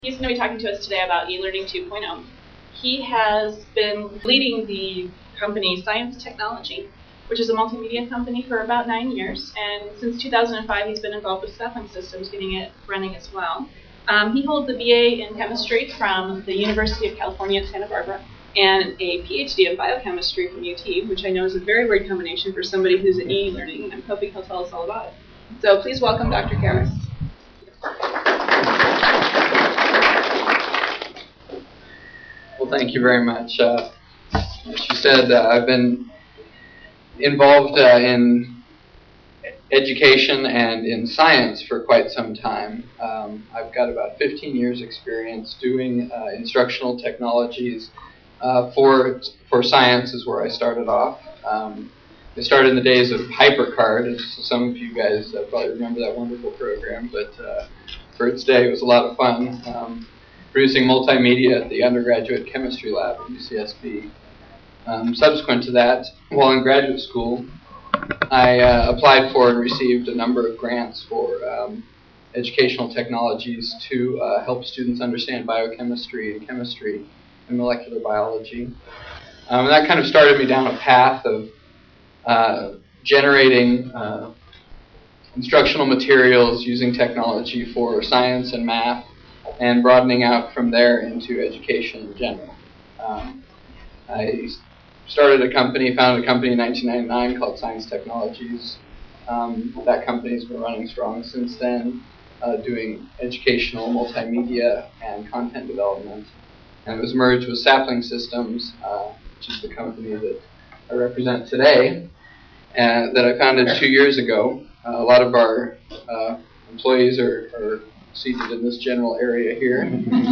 He's going to be talking to us today about eLearning 2.0. He has been leading the company Science Technology, which is a multimedia company, for about 9 years. And since 2005, he's been involved with Sapling Systems, getting it running as well. He holds a BA in chemistry from the University of California at Santa Barbara and a PhD in biochemistry from UT, which I know is a very weird combination for somebody who's in e-learning, and I'm hoping he'll tell us all about it. So please welcome Dr. Karras. Well, thank you very much. As you said, I've been involved in education and in science for quite some time. I've got about 15 years experience doing instructional technologies for science is where I started off. I started in the days of HyperCard, as some of you guys probably remember that wonderful program, but for its day it was a lot of fun. Producing multimedia at the undergraduate chemistry lab at UCSB. Subsequent to that, while in graduate school, I applied for and received a number of grants for educational technologies to help students understand biochemistry and chemistry and molecular biology. And that kind of started me down a path of generating instructional materials using technology for science and math, and broadening out from there into education in general. I founded a company in 1999 called Science Technologies. That company's been running strong since then, doing educational multimedia and content development. And it was merged with Sapling Systems, which is the company that I represent today, and that I founded 2 years ago. A lot of our employees are seated in this general area here.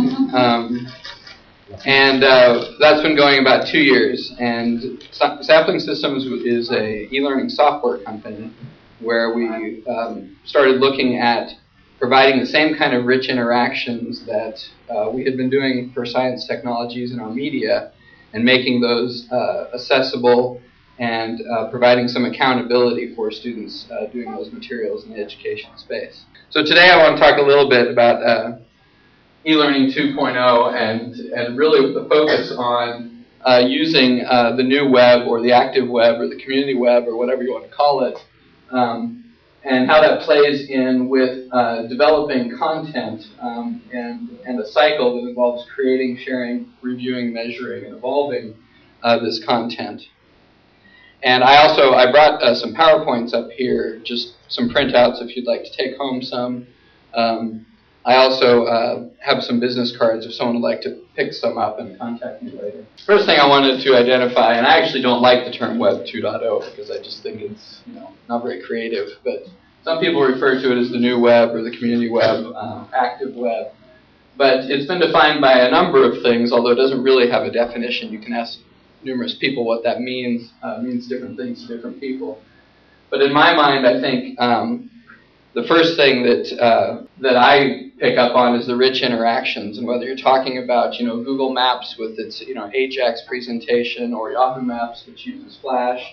That's been going about 2 years. And Sapling Systems is a e-learning software company where we started looking at providing the same kind of rich interactions that we had been doing for science technologies in our media, and making those accessible and providing some accountability for students doing those materials in the education space. So today I want to talk a little bit about eLearning 2.0 and really with the focus on using the new web or the active web or the community web or whatever you want to call it, and how that plays in with developing content and a cycle that involves creating, sharing, reviewing, measuring, and evolving this content. And I brought some PowerPoints up here, just some printouts if you'd like to take home some. I also have some business cards if someone would like to pick some up and contact me later. First thing I wanted to identify, and I actually don't like the term Web 2.0 because I just think it's not very creative, but some people refer to it as the new web or the community web, active web. But it's been defined by a number of things, although it doesn't really have a definition. You can ask numerous people what that means. Means different things to different people. But in my mind, I think the first thing that I pick up on is the rich interactions, and whether you're talking about Google Maps with its Ajax presentation, or Yahoo Maps, which uses Flash.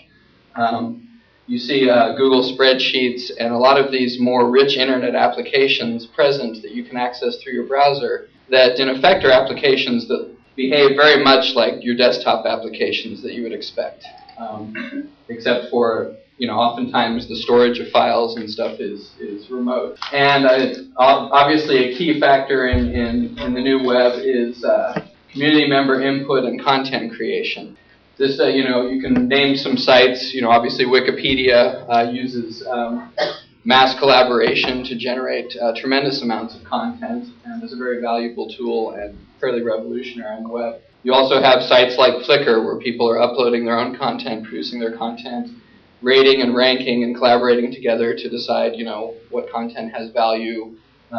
You see Google Spreadsheets and a lot of these more rich internet applications present that you can access through your browser that in effect are applications that behave very much like your desktop applications that you would expect, except for oftentimes the storage of files and stuff is remote. And obviously a key factor in the new web is community member input and content creation. This you can name some sites. Obviously Wikipedia uses mass collaboration to generate tremendous amounts of content, and is a very valuable tool and fairly revolutionary on the web. You also have sites like Flickr, where people are uploading their own content, producing their content, rating and ranking and collaborating together to decide what content has value.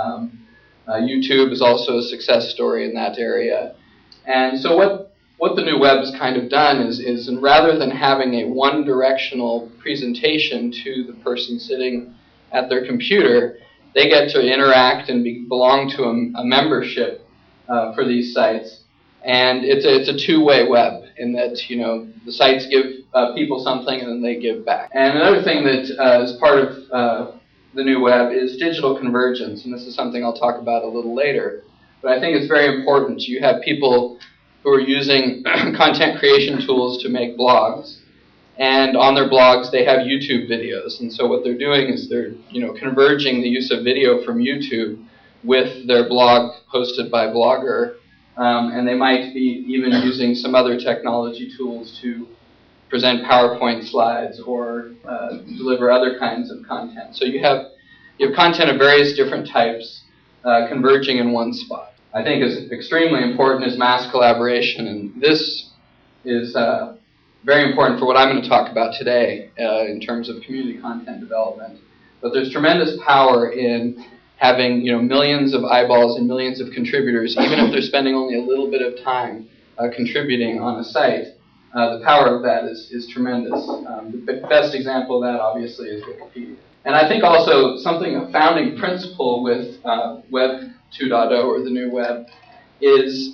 YouTube is also a success story in that area. And so what the new web has kind of done is rather than having a one-directional presentation to the person sitting at their computer, they get to interact and belong to a membership for these sites. And it's a two-way web in that the sites give people something and then they give back. And another thing that is part of the new web is digital convergence, and this is something I'll talk about a little later. but I think it's very important. You have people who are using content creation tools to make blogs, and on their blogs they have YouTube videos. And so what they're doing is they're converging the use of video from YouTube with their blog hosted by Blogger, and they might be even using some other technology tools to present PowerPoint slides or deliver other kinds of content. So you have content of various different types converging in one spot. I think is extremely important is mass collaboration, and this is very important for what I'm going to talk about today in terms of community content development. But there's tremendous power in having millions of eyeballs and millions of contributors, even if they're spending only a little bit of time contributing on a site. The power of that is tremendous. The best example of that, obviously, is Wikipedia. And I think also a founding principle with Web 2.0 or the new web is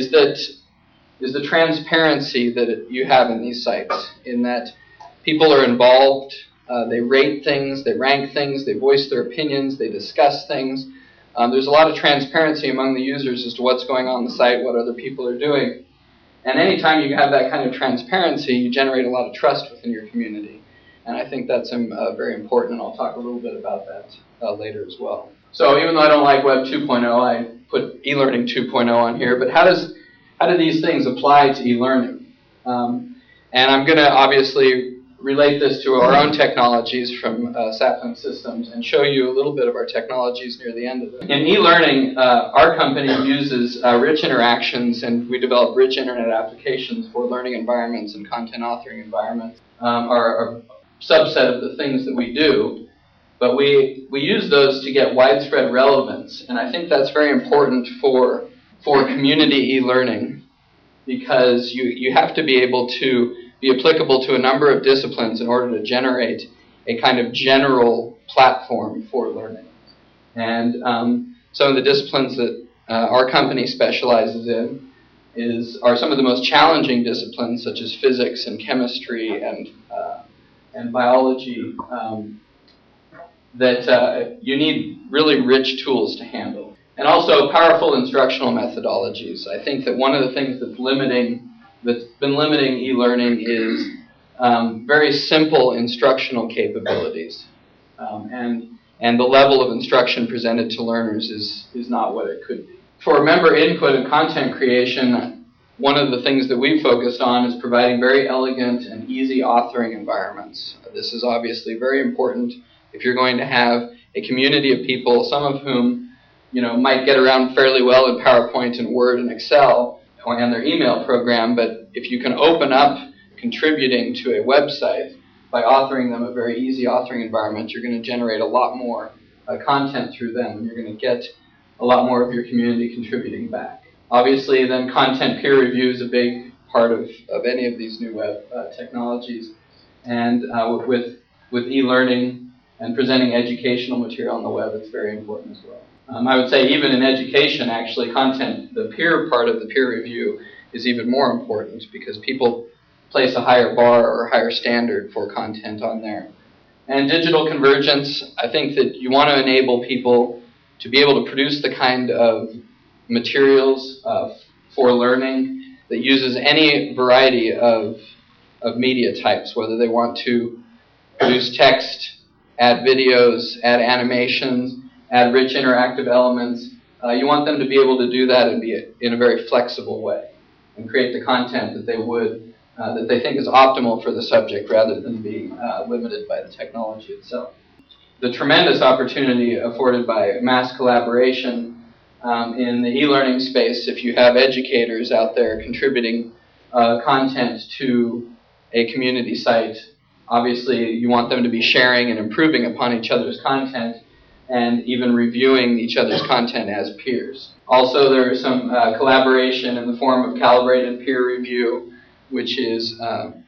the transparency that you have in these sites, in that people are involved, they rate things, they rank things, they voice their opinions, they discuss things. There's a lot of transparency among the users as to what's going on the site, what other people are doing. And anytime you have that kind of transparency, you generate a lot of trust within your community. And I think that's very important, and I'll talk a little bit about that later as well. So even though I don't like Web 2.0, I put e-learning 2.0 on here. But how do these things apply to e-learning? And I'm going to obviously relate this to our own technologies from Sapling Systems and show you a little bit of our technologies near the end of it. In e-learning, our company uses rich interactions, and we develop rich internet applications for learning environments and content authoring environments, are a subset of the things that we do. But we use those to get widespread relevance, and I think that's very important for community e-learning, because you have to be able to be applicable to a number of disciplines in order to generate a kind of general platform for learning. And some of the disciplines that our company specializes in are some of the most challenging disciplines, such as physics and chemistry and biology, that you need really rich tools to handle. And also powerful instructional methodologies. I think that one of the things that's been limiting e-learning is very simple instructional capabilities. And the level of instruction presented to learners is not what it could be. For member input and content creation, one of the things that we've focused on is providing very elegant and easy authoring environments. This is obviously very important if you're going to have a community of people, some of whom might get around fairly well in PowerPoint and Word and Excel and their email program, but if you can open up contributing to a website by authoring them a very easy authoring environment, you're going to generate a lot more content through them, and you're going to get a lot more of your community contributing back. Obviously, then content peer review is a big part of any of these new web technologies, and with e-learning and presenting educational material on the web, it's very important as well. I would say even in education, actually, the peer part of the peer review is even more important, because people place a higher bar or a higher standard for content on there. And digital convergence, I think that you want to enable people to be able to produce the kind of materials for learning that uses any variety of media types, whether they want to produce text, add videos, add animations, add rich interactive elements. You want them to be able to do that and be in a very flexible way and create the content that they think is optimal for the subject, rather than being limited by the technology itself. The tremendous opportunity afforded by mass collaboration in the e-learning space, if you have educators out there contributing content to a community site, obviously you want them to be sharing and improving upon each other's content, and even reviewing each other's content as peers. Also, there is some collaboration in the form of calibrated peer review, which is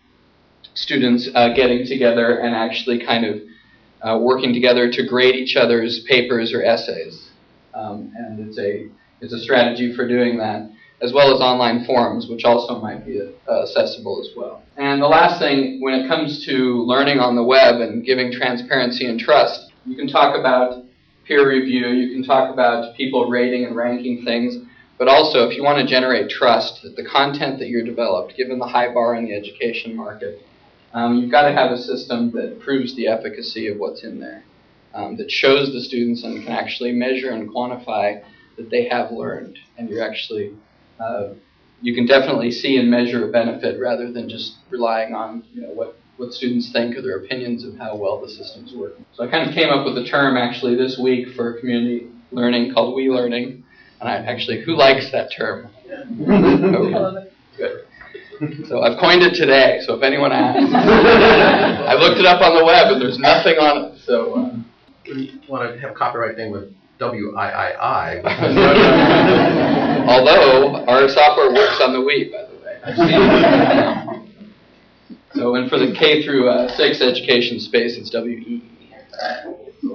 students getting together and actually kind of working together to grade each other's papers or essays. And it's a strategy for doing that, as well as online forums, which also might be accessible as well. And the last thing, when it comes to learning on the web and giving transparency and trust, you can talk about peer review, you can talk about people rating and ranking things, but also if you want to generate trust that the content that you're developed, given the high bar in the education market, you've got to have a system that proves the efficacy of what's in there, that shows the students and can actually measure and quantify that they have learned, and you're actually, you can definitely see and measure a benefit rather than just relying on what students think or their opinions of how well the system's working. So I kind of came up with a term actually this week for community learning called We Learning, and who likes that term? Okay. Good. So I've coined it today, so if anyone asks. I looked it up on the web and there's nothing on it, so... You want to have copyright thing with WIII. Although our software works on the Wii, by the way. I've seen it. So, and for the K through 6 education space, it's WEE. So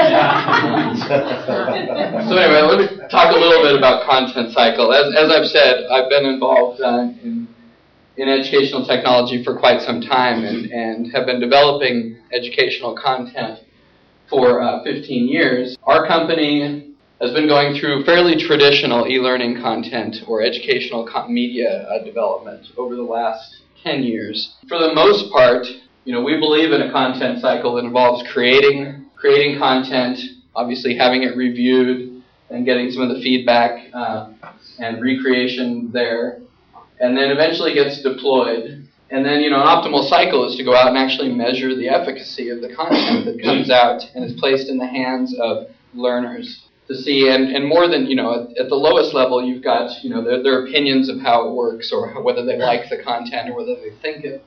anyway, let me talk a little bit about content cycle. As I've said, I've been involved in educational technology for quite some time and have been developing educational content for 15 years. Our company has been going through fairly traditional e-learning content or educational media development over the last 10 years. For the most part, we believe in a content cycle that involves creating content, obviously having it reviewed and getting some of the feedback and recreation there, and then eventually gets deployed. And then, an optimal cycle is to go out and actually measure the efficacy of the content that comes out and is placed in the hands of learners to see. And more than, at the lowest level, you've got, their opinions of how it works or whether they like the content or whether they think it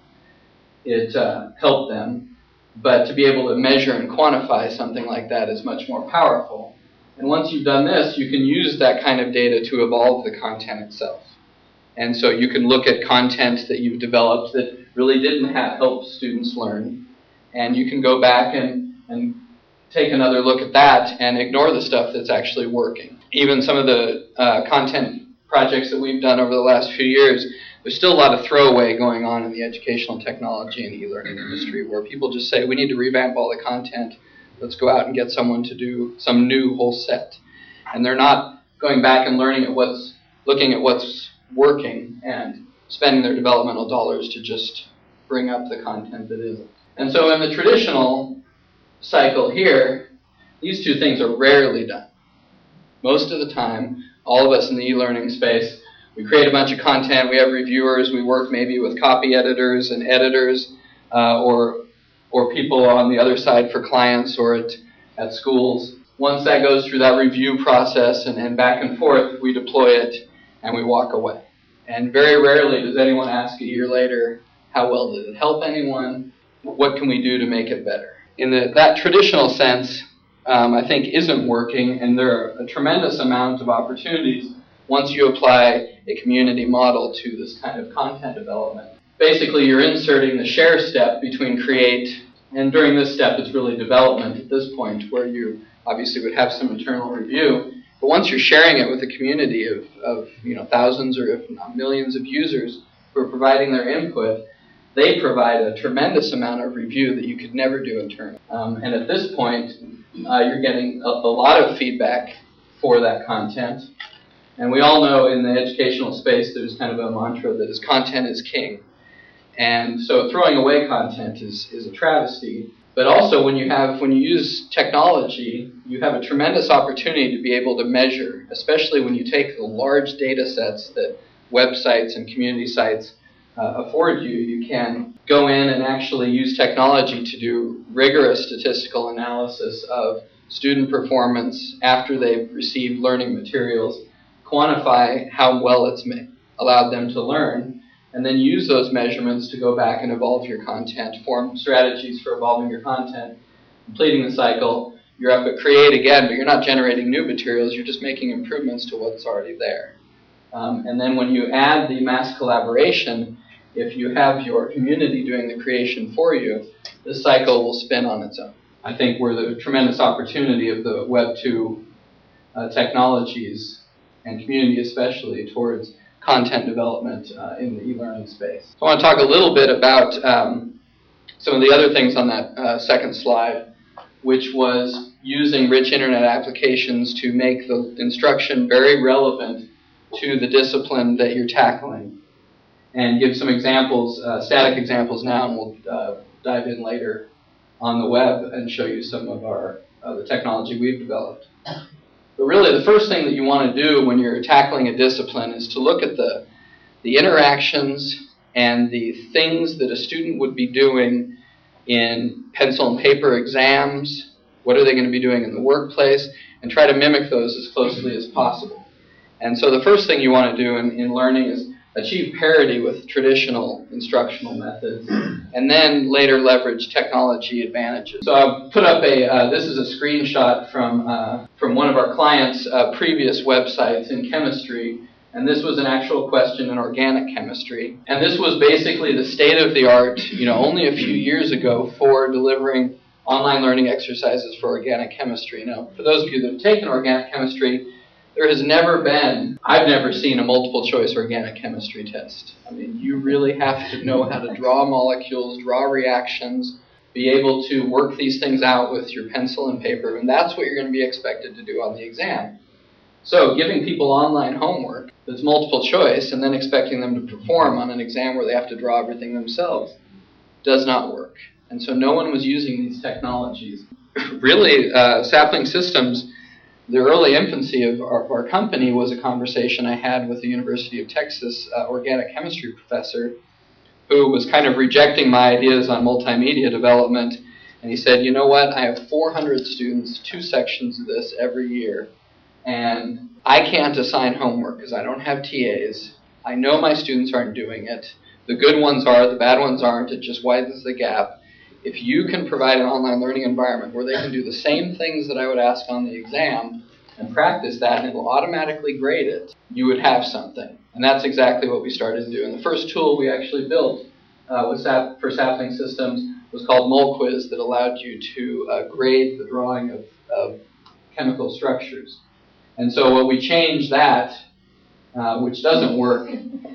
helped them. But to be able to measure and quantify something like that is much more powerful. And once you've done this, you can use that kind of data to evolve the content itself. And so you can look at content that you've developed that really didn't help students learn, and you can go back and take another look at that and ignore the stuff that's actually working. Even some of the content projects that we've done over the last few years, there's still a lot of throwaway going on in the educational technology and e-learning industry where people just say, we need to revamp all the content, let's go out and get someone to do some new whole set. And they're not going back and looking at what's working and spending their developmental dollars to just bring up the content that isn't. And so in the traditional cycle here, these two things are rarely done. Most of the time, all of us in the e-learning space, we create a bunch of content, we have reviewers, we work maybe with copy editors and editors, or people on the other side for clients or at schools. Once that goes through that review process and back and forth, we deploy it and we walk away. And very rarely does anyone ask a year later, how well did it help anyone? What can we do to make it better? In that traditional sense, I think isn't working, and there are a tremendous amount of opportunities once you apply a community model to this kind of content development. Basically, you're inserting the share step between create, and during this step it's really development at this point, where you obviously would have some internal review. But once you're sharing it with a community of thousands or if not millions of users who are providing their input, they provide a tremendous amount of review that you could never do internally. And at this point, you're getting a lot of feedback for that content. And we all know in the educational space there's kind of a mantra that is content is king. And so throwing away content is a travesty. But also when you use technology, you have a tremendous opportunity to be able to measure, especially when you take the large data sets that websites and community sites afford you. You can go in and actually use technology to do rigorous statistical analysis of student performance after they've received learning materials, quantify how well it's allowed them to learn, and then use those measurements to go back and evolve your content, form strategies for evolving your content, completing the cycle. You're up at create again, but you're not generating new materials, you're just making improvements to what's already there. And then when you add the mass collaboration, if you have your community doing the creation for you, this cycle will spin on its own. I think we're the tremendous opportunity of the Web 2 technologies, and community especially, towards content development in the e-learning space. So I want to talk a little bit about some of the other things on that second slide, which was using rich internet applications to make the instruction very relevant to the discipline that you're tackling. And give some examples, static examples now, and we'll dive in later on the web and show you some of the technology we've developed. But really, the first thing that you want to do when you're tackling a discipline is to look at the interactions and the things that a student would be doing in pencil and paper exams. What are they going to be doing in the workplace? And try to mimic those as closely as possible. And so the first thing you want to do in learning is achieve parity with traditional instructional methods, and then later leverage technology advantages. So I've put up this is a screenshot from one of our clients' previous websites in chemistry, and this was an actual question in organic chemistry. And this was basically the state of the art, only a few years ago for delivering online learning exercises for organic chemistry. Now, for those of you that have taken organic chemistry, there has never been, I've never seen a multiple choice organic chemistry test. I mean, you really have to know how to draw molecules, draw reactions, be able to work these things out with your pencil and paper, and that's what you're going to be expected to do on the exam. So giving people online homework that's multiple choice and then expecting them to perform on an exam where they have to draw everything themselves does not work. And so no one was using these technologies. Really, Sapling Systems, the early infancy of our company was a conversation I had with the University of Texas organic chemistry professor who was kind of rejecting my ideas on multimedia development. And he said, you know what, I have 400 students, 2 sections of this every year, and I can't assign homework because I don't have TAs. I know my students aren't doing it. The good ones are, the bad ones aren't. It just widens the gap. If you can provide an online learning environment where they can do the same things that I would ask on the exam and practice that, and it will automatically grade it, you would have something. And that's exactly what we started to do. And the first tool we actually built for Sapling Systems was called MolQuiz, that allowed you to grade the drawing of chemical structures. And so what we changed that, which doesn't work,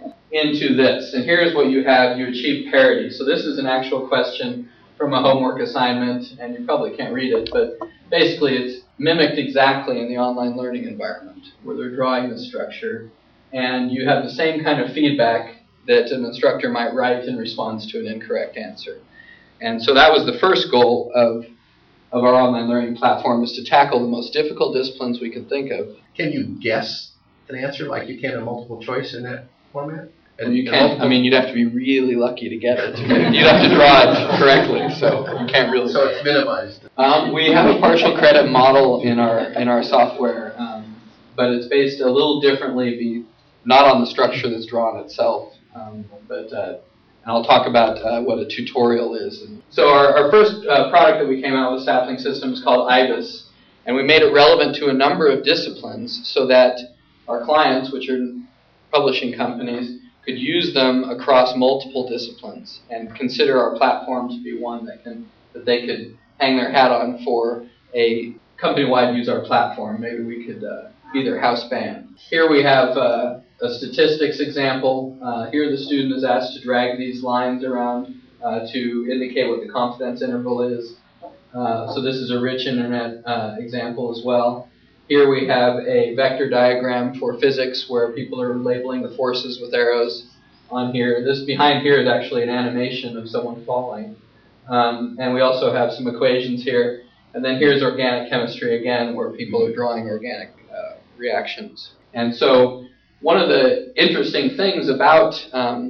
into this. And here's what you have. You achieve parity. So this is an actual question from a homework assignment, and you probably can't read it, but basically it's mimicked exactly in the online learning environment where they're drawing the structure, and you have the same kind of feedback that an instructor might write in response to an incorrect answer. And so that was the first goal of our online learning platform, is to tackle the most difficult disciplines we could think of. Can you guess an answer like you can a multiple choice in that format? And you can't. I mean, you'd have to be really lucky to get it. You'd have to draw it correctly, so you can't really. So it's minimized. We have a partial credit model in our software, but it's based a little differently, not on the structure that's drawn itself, but and I'll talk about what a tutorial is. So our first product that we came out with Sapling Systems is called IBIS, and we made it relevant to a number of disciplines so that our clients, which are publishing companies, could use them across multiple disciplines and consider our platform to be one that they could hang their hat on for a company-wide use our platform. Maybe we could be their house band. Here we have a statistics example. Here the student is asked to drag these lines around to indicate what the confidence interval is. So this is a rich internet example as well. Here we have a vector diagram for physics where people are labeling the forces with arrows on here. This behind here is actually an animation of someone falling. And we also have some equations here. And then here's organic chemistry again, where people are drawing organic reactions. And so one of the interesting things about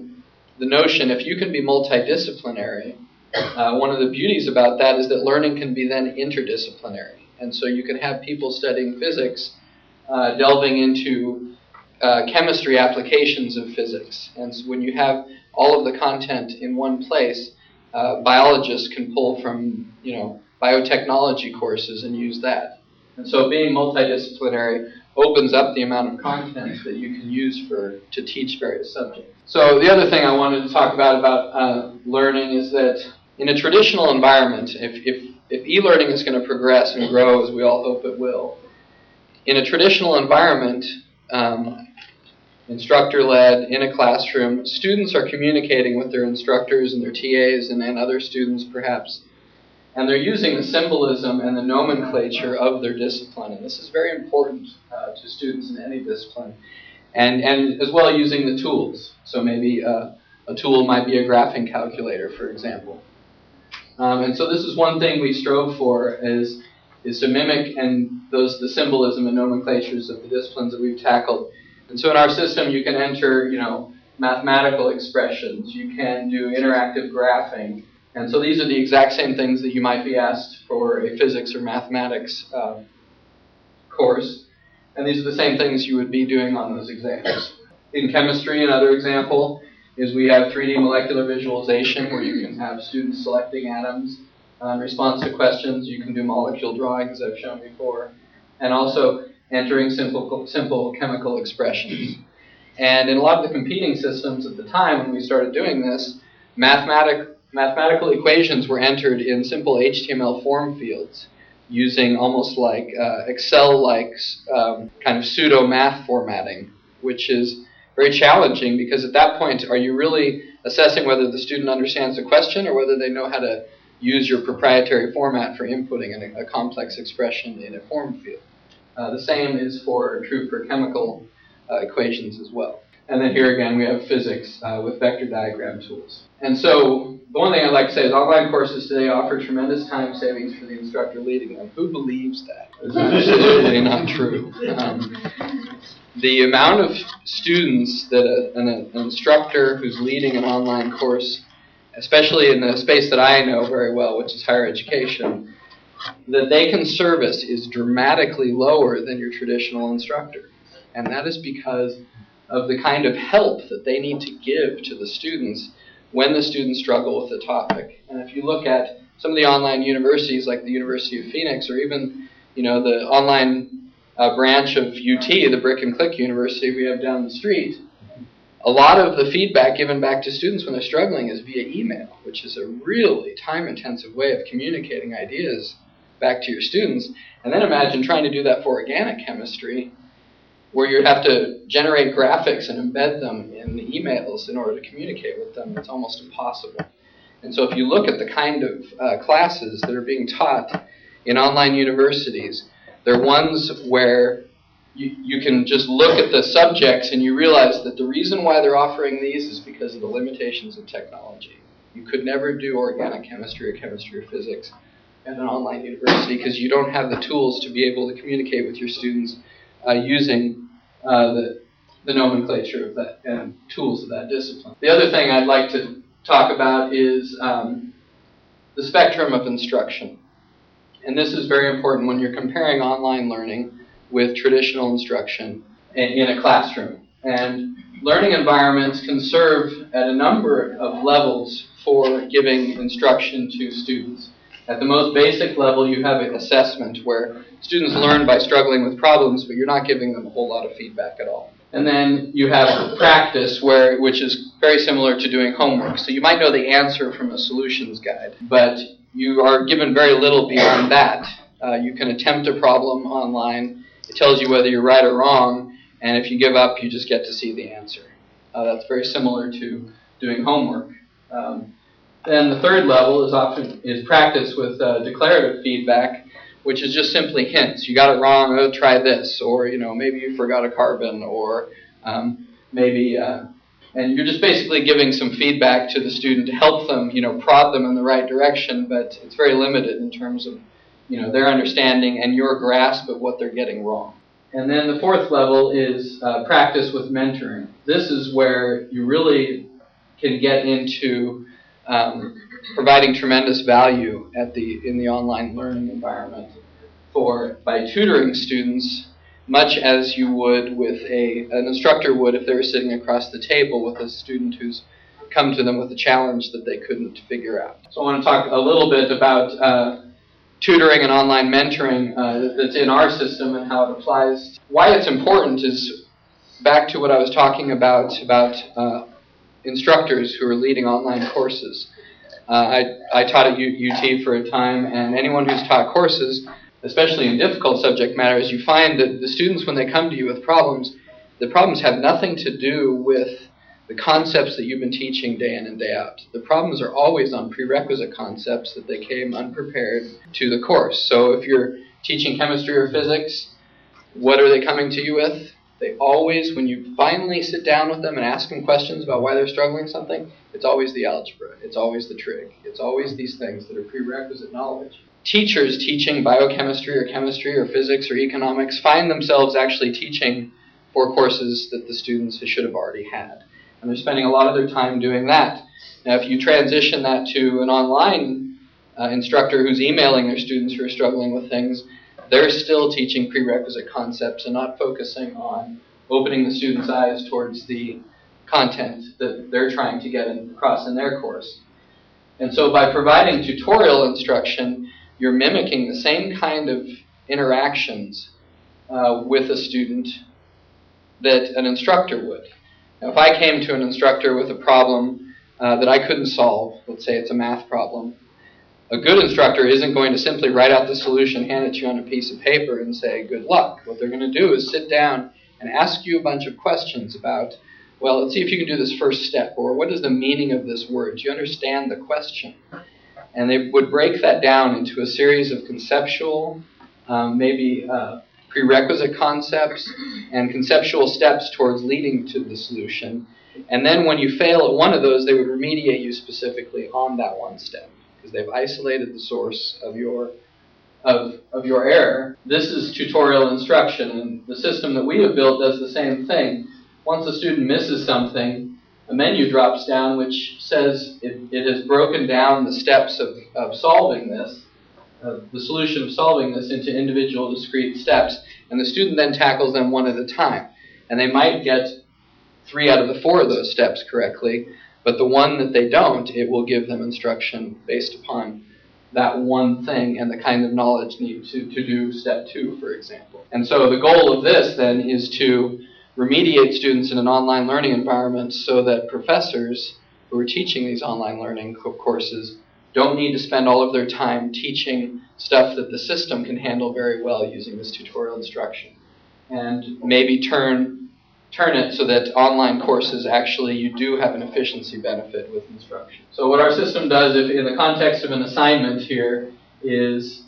the notion, if you can be multidisciplinary, one of the beauties about that is that learning can be then interdisciplinary. And so you can have people studying physics delving into chemistry applications of physics. And so when you have all of the content in one place, biologists can pull from biotechnology courses and use that. And so being multidisciplinary opens up the amount of content that you can use to teach various subjects. So the other thing I wanted to talk about learning is that in a traditional environment, if e-learning is going to progress and grow, as we all hope it will, in a traditional environment, instructor-led, in a classroom, students are communicating with their instructors and their TAs and other students perhaps. and they're using the symbolism and the nomenclature of their discipline. And this is very important to students in any discipline. And as well using the tools. So maybe a tool might be a graphing calculator, for example. And so this is one thing we strove for is to mimic the symbolism and nomenclatures of the disciplines that we've tackled. And so in our system, you can enter, mathematical expressions. You can do interactive graphing. And so these are the exact same things that you might be asked for a physics or mathematics course. And these are the same things you would be doing on those exams. In chemistry, another example is we have 3D molecular visualization where you can have students selecting atoms. In response to questions, you can do molecule drawings, as I've shown before, and also entering simple chemical expressions. And in a lot of the competing systems at the time when we started doing this, mathematical equations were entered in simple HTML form fields using almost like Excel-like kind of pseudo-math formatting, which is very challenging because at that point, are you really assessing whether the student understands the question or whether they know how to use your proprietary format for inputting a complex expression in a form field? The same is true for chemical equations as well. And then here again, we have physics with vector diagram tools. And so the one thing I'd like to say is online courses today offer tremendous time savings for the instructor leading them. Who believes that? It's absolutely not true. The amount of students that an instructor who's leading an online course, especially in the space that I know very well, which is higher education, that they can service is dramatically lower than your traditional instructor. And that is because of the kind of help that they need to give to the students when the students struggle with the topic. And if you look at some of the online universities like the University of Phoenix or even the online branch of UT, the Brick and Click University we have down the street, a lot of the feedback given back to students when they're struggling is via email, which is a really time-intensive way of communicating ideas back to your students. And then imagine trying to do that for organic chemistry, where you have to generate graphics and embed them in the emails in order to communicate with them. It's almost impossible. And so if you look at the kind of classes that are being taught in online universities, they're ones where you can just look at the subjects and you realize that the reason why they're offering these is because of the limitations of technology. You could never do organic chemistry or physics at an online university because you don't have the tools to be able to communicate with your students using the nomenclature of that and tools of that discipline. The other thing I'd like to talk about is the spectrum of instruction. And this is very important when you're comparing online learning with traditional instruction in a classroom. And learning environments can serve at a number of levels for giving instruction to students. At the most basic level, you have an assessment where students learn by struggling with problems, but you're not giving them a whole lot of feedback at all. And then you have practice, which is very similar to doing homework. So you might know the answer from a solutions guide, but you are given very little beyond that. You can attempt a problem online. It tells you whether you're right or wrong, and if you give up, you just get to see the answer. That's very similar to doing homework. Then the third level is practice with declarative feedback, which is just simply hints. You got it wrong, oh, try this, or maybe you forgot a carbon, or maybe, and you're just basically giving some feedback to the student to help them, prod them in the right direction, but it's very limited in terms of their understanding and your grasp of what they're getting wrong. And then the fourth level is practice with mentoring. This is where you really can get into providing tremendous value in the online learning environment by tutoring students, much as you would with an instructor would if they were sitting across the table with a student who's come to them with a challenge that they couldn't figure out. So I want to talk a little bit about tutoring and online mentoring that's in our system and how it applies. Why it's important is back to what I was talking about instructors who are leading online courses. I taught at UT for a time, and anyone who's taught courses, especially in difficult subject matters, you find that the students, when they come to you with problems, the problems have nothing to do with the concepts that you've been teaching day in and day out. The problems are always on prerequisite concepts that they came unprepared to the course. So if you're teaching chemistry or physics, what are they coming to you with? They always, when you finally sit down with them and ask them questions about why they're struggling with something, it's always the algebra, it's always the trig, it's always these things that are prerequisite knowledge. Teachers teaching biochemistry or physics or economics find themselves actually teaching 4 courses that the students should have already had. And they're spending a lot of their time doing that. Now, if you transition that to an online instructor who's emailing their students who are struggling with things, they're still teaching prerequisite concepts and not focusing on opening the students' eyes towards the content that they're trying to get across in their course. And so by providing tutorial instruction, you're mimicking the same kind of interactions with a student that an instructor would. Now, if I came to an instructor with a problem that I couldn't solve, let's say it's a math problem, a good instructor isn't going to simply write out the solution, hand it to you on a piece of paper, and say, good luck. What they're going to do is sit down and ask you a bunch of questions about, well, let's see if you can do this first step, or what is the meaning of this word? Do you understand the question? And they would break that down into a series of conceptual, prerequisite concepts and conceptual steps towards leading to the solution. And then when you fail at one of those, they would remediate you specifically on that one step, because they've isolated the source of your error. This is tutorial instruction, and the system that we have built does the same thing. Once a student misses something, a menu drops down which says it has broken down the steps of solving this, the solution of solving this, into individual discrete steps, and the student then tackles them one at a time. And they might get 3 out of the 4 of those steps correctly, but the one that they don't, it will give them instruction based upon that one thing and the kind of knowledge needed to do step 2, for example. And so the goal of this then is to remediate students in an online learning environment so that professors who are teaching these online learning courses don't need to spend all of their time teaching stuff that the system can handle very well using this tutorial instruction. And maybe turn it so that online courses actually you do have an efficiency benefit with instruction. So what our system does, if in the context of an assignment here, is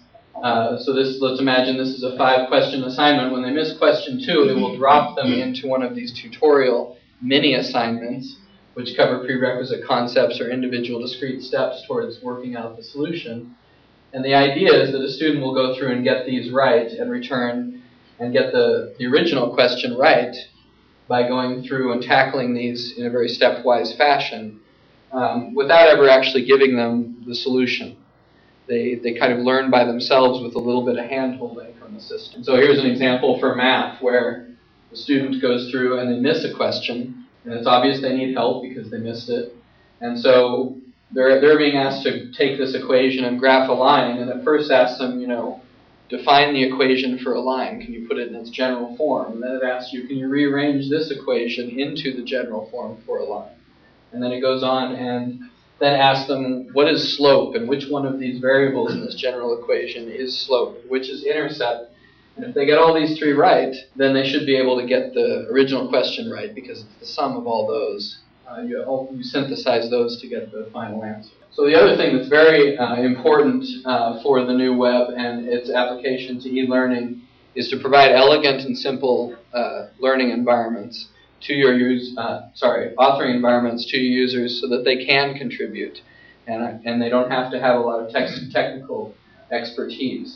let's imagine this is a 5-question assignment. When they miss question 2, it will drop them into one of these tutorial mini assignments, which cover prerequisite concepts or individual discrete steps towards working out the solution. And the idea is that a student will go through and get these right and return and get the original question right by going through and tackling these in a very stepwise fashion without ever actually giving them the solution. They kind of learn by themselves with a little bit of hand-holding from the system. So here's an example for math where the student goes through and they miss a question, and it's obvious they need help because they missed it. And so they're being asked to take this equation and graph a line, and it first asks them, define the equation for a line. Can you put it in its general form? And then it asks you, can you rearrange this equation into the general form for a line? And then it goes on and then asks them, what is slope? And which one of these variables in this general equation is slope? Which is intercept? And if they get all these 3 right, then they should be able to get the original question right, because it's the sum of all those. You synthesize those to get the final answer. So the other thing that's very important for the new web and its application to e-learning is to provide elegant and simple learning environments to your authoring environments to your users so that they can contribute and they don't have to have a lot of technical expertise.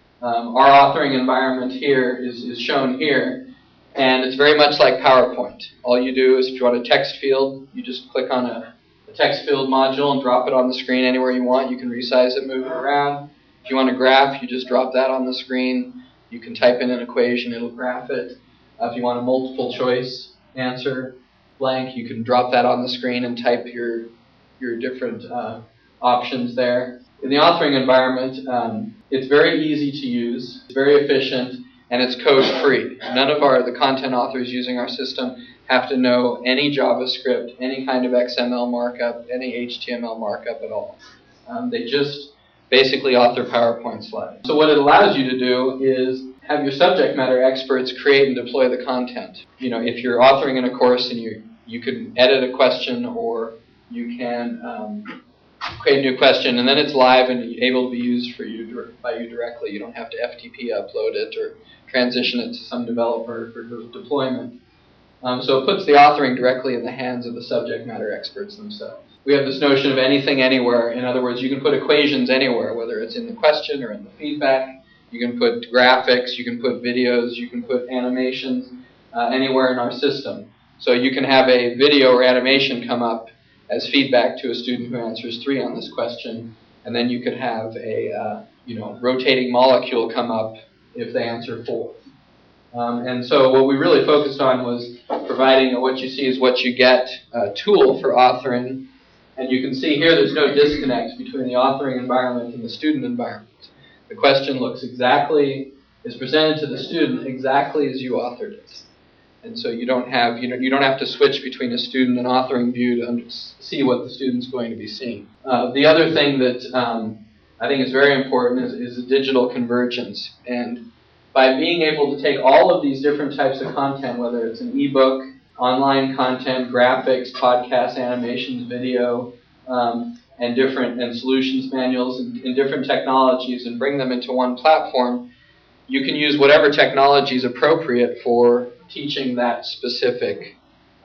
Our authoring environment here is shown here, and it's very much like PowerPoint. All you do is if you want a text field, you just click on a text field module and drop it on the screen anywhere you want. You can resize it, move it around. If you want a graph, you just drop that on the screen. You can type in an equation, it'll graph it. If you want a multiple choice answer blank, you can drop that on the screen and type your different options there. In the authoring environment, it's very easy to use, it's very efficient, and it's code-free. None of the content authors using our system have to know any JavaScript, any kind of XML markup, any HTML markup at all. They just basically author PowerPoint slides. So what it allows you to do is have your subject matter experts create and deploy the content. If you're authoring in a course and you can edit a question, or you can create a new question, and then it's live and able to be used by you directly. You don't have to FTP upload it or transition it to some developer for deployment. So it puts the authoring directly in the hands of the subject matter experts themselves. We have this notion of anything anywhere. In other words, you can put equations anywhere, whether it's in the question or in the feedback. You can put graphics, you can put videos, you can put animations anywhere in our system. So you can have a video or animation come up as feedback to a student who answers 3 on this question, and then you could have a rotating molecule come up if they answer 4. And so what we really focused on was providing what you see is what you get tool for authoring. And you can see here there's no disconnect between the authoring environment and the student environment. The question is presented to the student exactly as you authored it. And so you don't have to switch between a student and authoring view to see what the student's going to be seeing. The other thing that I think is very important is the digital convergence. And by being able to take all of these different types of content, whether it's an ebook, online content, graphics, podcasts, animations, video, and solutions manuals and different technologies, and bring them into one platform, you can use whatever technology is appropriate for teaching that specific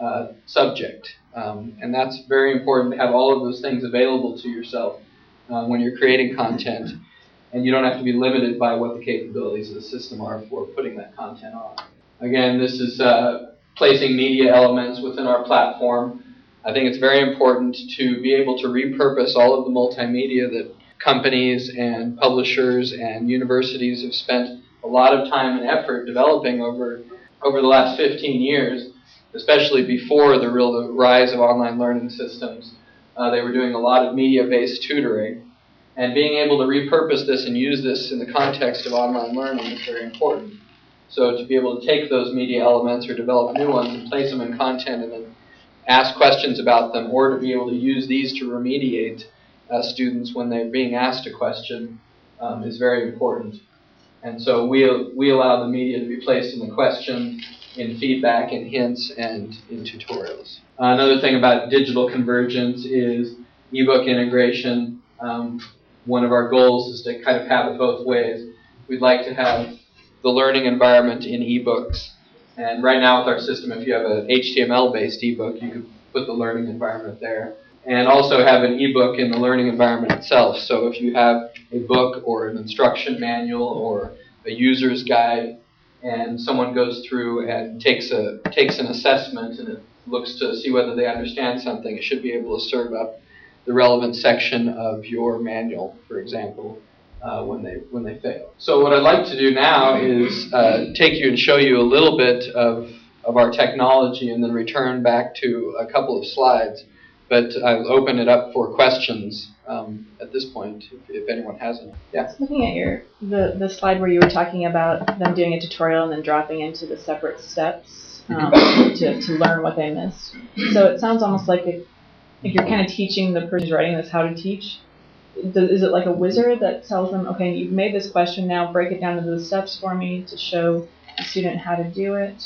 subject. And that's very important to have all of those things available to yourself when you're creating content. And you don't have to be limited by what the capabilities of the system are for putting that content on. Again, this is placing media elements within our platform. I think it's very important to be able to repurpose all of the multimedia that companies and publishers and universities have spent a lot of time and effort developing over the last 15 years, especially before the rise of online learning systems. They were doing a lot of media-based tutoring. And being able to repurpose this and use this in the context of online learning is very important. So to be able to take those media elements or develop new ones and place them in content and then ask questions about them, or to be able to use these to remediate students when they're being asked a question is very important. And so we allow the media to be placed in the question, in feedback, in hints, and in tutorials. Another thing about digital convergence is ebook integration. One of our goals is to kind of have it both ways. We'd like to have the learning environment in ebooks. And right now with our system, if you have an HTML-based ebook, you could put the learning environment there. And also have an ebook in the learning environment itself. So if you have a book or an instruction manual or a user's guide, and someone goes through and takes an assessment and it looks to see whether they understand something, it should be able to serve up the relevant section of your manual, for example, when they fail. So what I'd like to do now is take you and show you a little bit of our technology and then return back to a couple of slides. But I'll open it up for questions at this point, if anyone has any. Yeah. Looking at the slide where you were talking about them doing a tutorial and then dropping into the separate steps to learn what they missed. So it sounds almost like you're kind of teaching the person who's writing this how to teach. Is it like a wizard that tells them, okay, you've made this question, now break it down into the steps for me to show the student how to do it?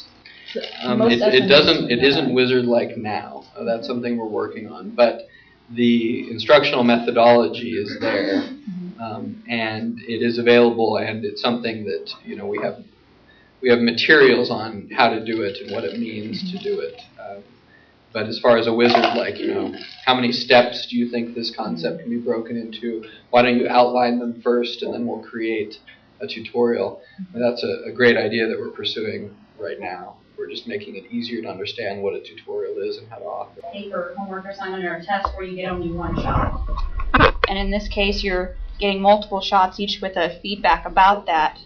It isn't wizard-like now. That's something we're working on. But the instructional methodology is there, and it is available, and it's something that we have materials on how to do it and what it means to do it. But as far as a wizard, how many steps do you think this concept can be broken into? Why don't you outline them first, and then we'll create a tutorial? And that's a great idea that we're pursuing right now. We're just making it easier to understand what a tutorial is and how to author. Paper, homework assignment, or a test where you get only one shot. And in this case, you're getting multiple shots, each with a feedback about that.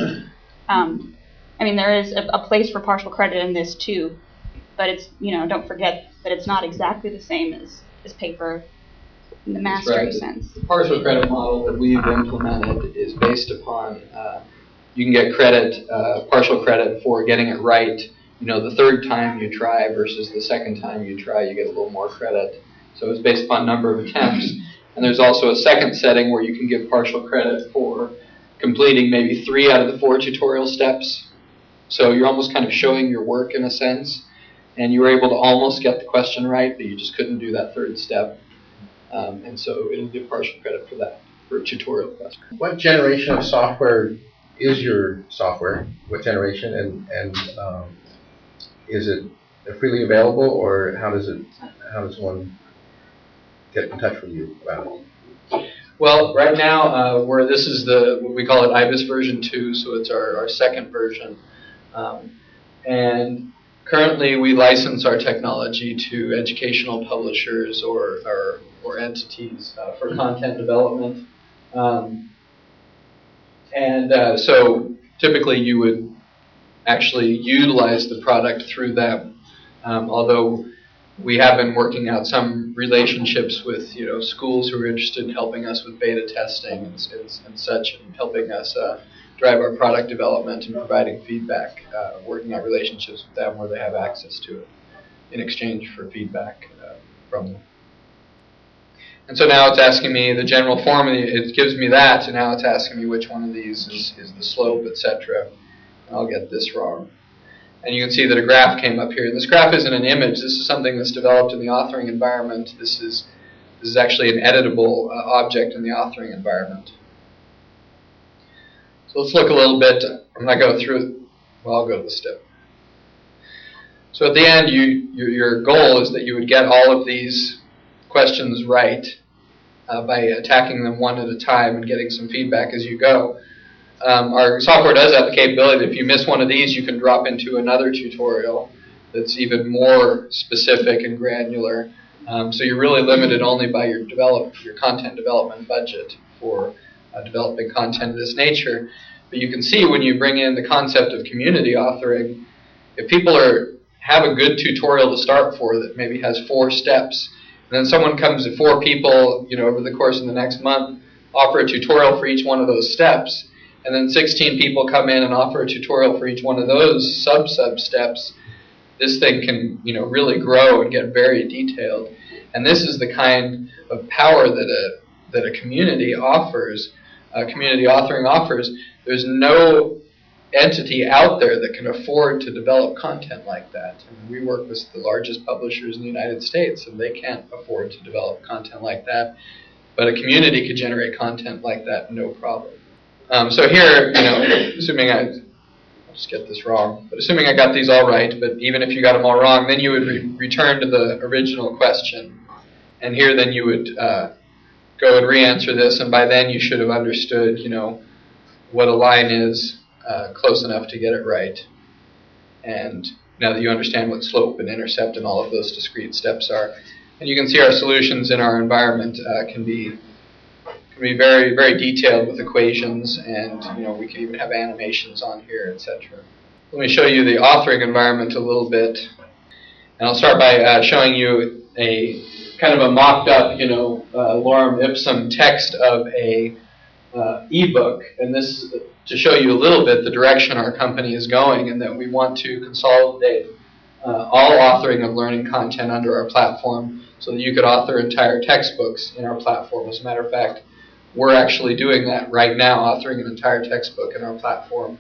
There is a place for partial credit in this too. But it's, don't forget that it's not exactly the same as paper in the mastery sense. The partial credit model that we've implemented is based upon you can get partial credit for getting it right. The third time you try versus the second time you try, you get a little more credit. So it's based upon number of attempts. And there's also a second setting where you can give partial credit for completing maybe 3 out of the 4 tutorial steps. So you're almost kind of showing your work in a sense. and you were able to almost get the question right, but you just couldn't do that third step. And so it'll give partial credit for that, for a tutorial question. What generation of software is your software? What generation, and is it freely available, or how does one get in touch with you about it? Well, right now, this is what we call it IBIS version 2, so it's our second version. And currently we license our technology to educational publishers or entities for content development. So typically you would actually utilize the product through them, although we have been working out some relationships with schools who are interested in helping us with beta testing and such, and helping us drive our product development and providing feedback, working out relationships with them where they have access to it in exchange for feedback from them. And so now it's asking me the general form, it gives me that, and now it's asking me which one of these is the slope, etc. I'll get this wrong. And you can see that a graph came up here. And this graph isn't an image. This is something that's developed in the authoring environment. This is actually an editable object in the authoring environment. So let's look a little bit. I'm not going to go through it. Well, I'll go to the step. So at the end, your goal is that you would get all of these questions right by attacking them one at a time and getting some feedback as you go. Our software does have the capability that if you miss one of these, you can drop into another tutorial that's even more specific and granular. So you're really limited only by your content development budget for developing content of this nature. But you can see when you bring in the concept of community authoring, if people have a good tutorial to start for that maybe has 4 steps, and then someone comes to 4 people, over the course of the next month, offer a tutorial for each one of those steps, and then 16 people come in and offer a tutorial for each one of those sub steps, this thing can really grow and get very detailed. And this is the kind of power that a community offers, community authoring offers. There's no entity out there that can afford to develop content like that. I mean, we work with the largest publishers in the United States, and they can't afford to develop content like that. But a community could generate content like that, no problem. So here, assuming I'll just get this wrong, but assuming I got these all right, but even if you got them all wrong, then you would return to the original question. And here then you would go and re-answer this, and by then you should have understood, what a line is close enough to get it right. And now that you understand what slope and intercept and all of those discrete steps are, and you can see our solutions in our environment can be very, very detailed with equations, and we can even have animations on here, etc. Let me show you the authoring environment a little bit, and I'll start by showing you a kind of a mocked-up, lorem ipsum text of a ebook, and this to show you a little bit the direction our company is going, and that we want to consolidate all authoring of learning content under our platform, so that you could author entire textbooks in our platform. As a matter of fact, we're actually doing that right now, authoring an entire textbook in our platform.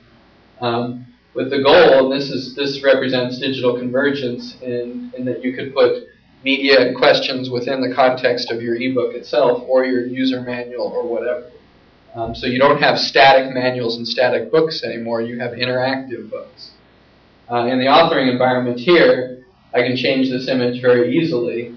With the goal, and this represents digital convergence in that you could put media and questions within the context of your ebook itself or your user manual or whatever. So you don't have static manuals and static books anymore, you have interactive books. In the authoring environment here, I can change this image very easily